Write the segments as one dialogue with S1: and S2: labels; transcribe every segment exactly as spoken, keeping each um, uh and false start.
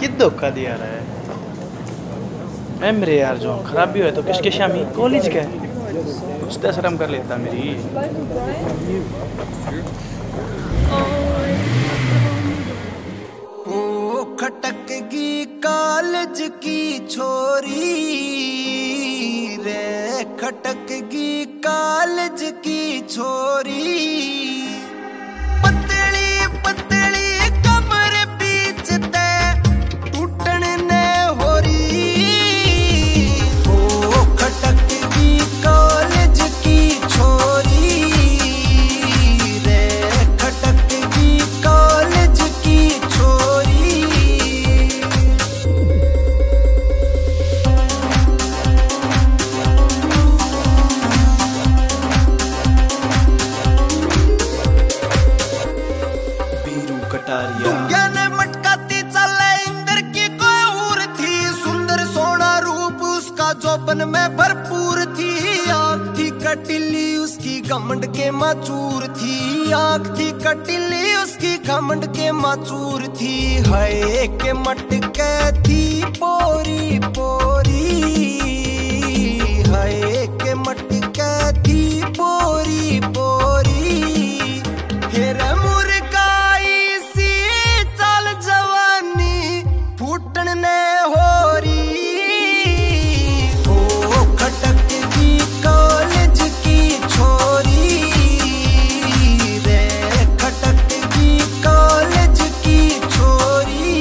S1: कि धोखा दिया रहा है। मैं मेरे यार जो खराबी हो तो किसके शामी कॉलेज का कुछ तो शर्म कर लेता मेरी।
S2: ओ खटकगी कॉलेज की छोरी रे, खटकगी कॉलेज की छोरी, ने मटकाती चले इंद्र की कोई और थी, सुंदर सोना रूप उसका जोबन में भरपूर थी। आँख थी कटिली उसकी घमंड के माचूर थी, आँख थी कटिली उसकी घमंड के माचूर थी। हाय के मटके थी पोरी पोरी, हाय के मटके थी पोरी पोरी, हेरे ने हो रही। ओ खटकगी कॉलेज की छोरी रे, खटकगी कॉलेज की छोरी।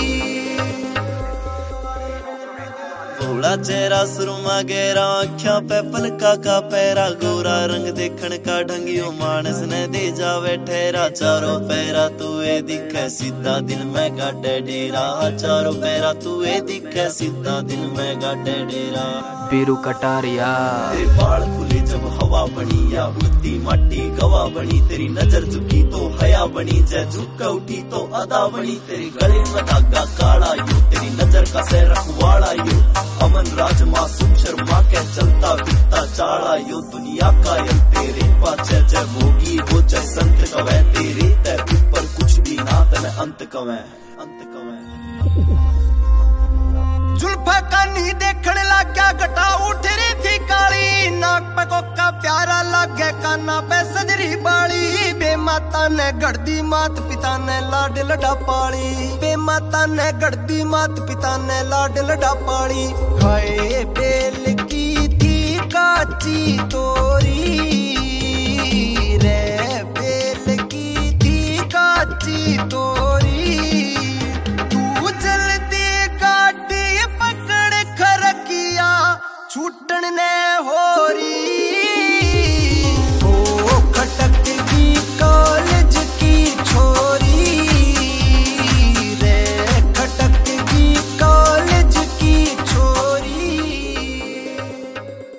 S3: भोला चेहरा सुरमा गहरा, आँखियां पे पलका का पैरा, गोरा रंग देखण का ढंगियो मानस ने दे जावे ठहरा। चारों पैरा तू ए दिखे सीधा दिल में गाड़े डेरा, चारों पैरा तू ए दिखे सीधा दिल में गाड़े डेरा।
S4: बीरू कटारिया
S3: तेरे बाल खुले जब हवा बनी, या उड़ती माटी गवा बनी, तेरी नजर झुकी तो हया बनी, जय झुक उठी तो अदा बनी। तेरे गले में धागा काला यो, तेरी नजर का से रखवाड़ा यो, अमन राज मासूम शर्मा के चलता फिरता चाड़ा यो। दुनिया का यल तेरे पाचे जय भोगी हो जय संत कवे, तेरे ते ऊपर कुछ भी ना तने अंत कवे, अंत कवे।
S2: जुल्फा कानी देखने लग गया घटा उठ रही थी काली, नाक पे कोका प्यारा लगे काना पे सजरी बाली। बेमाता ने गढ़दी मात पिता ने लाड लडा पाली, बेमाता ने गढ़दी मात पिता ने लाड लडा पाली। हाय बेल की थी काची तोरी